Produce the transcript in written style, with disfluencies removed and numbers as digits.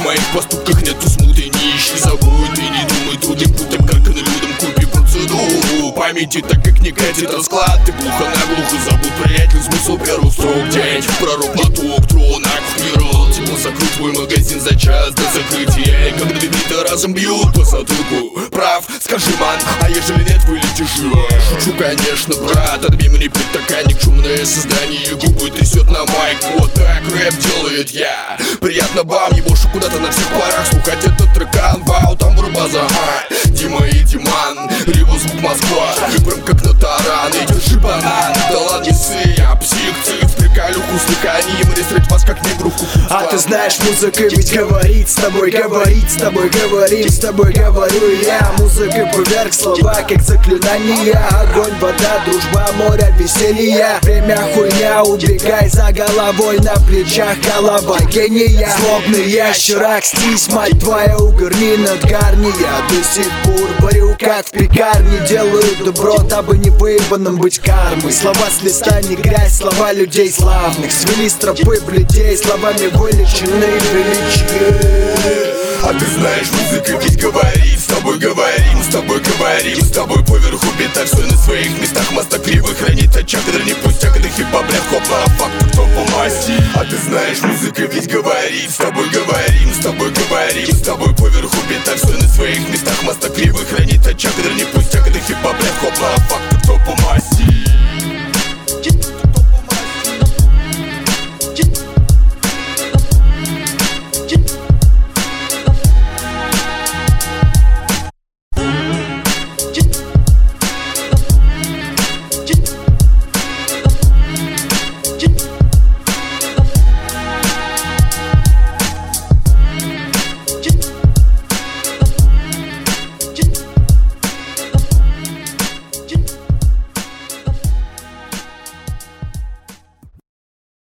моих поступках нету смуты. Не ищи забудь, ты не думай другим путем, как и на людям купи процедуру памяти, так как не катит расклад. Ты глухо-наглухо забудь, приятель, смысл первых строк. День, пророк на ток, тронак вмирал. Типа закрыть твой магазин за час до закрытия. И когда биты разом бьют по затылку, прав, скажи, ман, а ежели нет, вылетишь. Шучу, конечно, брат, отбей мне подтаканник. Шумное создание губы трясет на майк. Вот так рэп делает я. Приятно бам, ебошу куда-то на всех парах. Слухать этот трекан, вау, там врубаза. Дима и Диман, Риво, звук Москва. Прям как на таран, и держи банан. Да ладно, не ссы, я псих, циф, приколюху с лыканием. Рестрать вас как негруху. А ты знаешь, музыка ведь говорит с тобой, говорит с тобой, говорим с тобой, говорю я. Музыка поверх слова, как заклинание. Огонь, вода, дружба, море, веселье. Время хуйня, убегай за головой. На плечах голова гения. Злобный ящер, акстись, мать твоя, угорни над гарни. Я до сих пор варю, как в пекарне. Делаю добро, дабы не выебанным быть кармой. Слова с листа, не грязь, слова людей славных. Свели стропы бледей, словами вылечены величие. А ты знаешь, музыка ведь говорит, с тобой говорим, с тобой говорим. С тобой поверху бита, все на своих местах. Моста криво хранит очаг, не пусть ягоды хип-хоп, бля, хопа, а факт, кто по масти. А ты знаешь, музыка ведь говорит, с тобой говорим, с тобой говорим. С тобой поверху бита, все на своих местах. Моста криво хранит очаг, не пусть ягоды хип-хоп, бля, хопа, а факт.